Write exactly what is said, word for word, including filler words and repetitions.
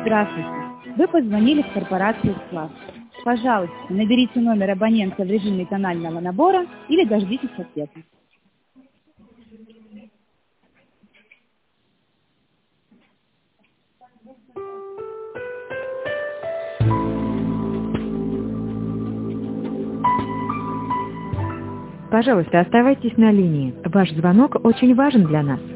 Здравствуйте. Вы позвонили в корпорацию «Склад». Пожалуйста, наберите номер абонента в режиме тонального набора или дождитесь ответа. Пожалуйста, оставайтесь на линии. Ваш звонок очень важен для нас.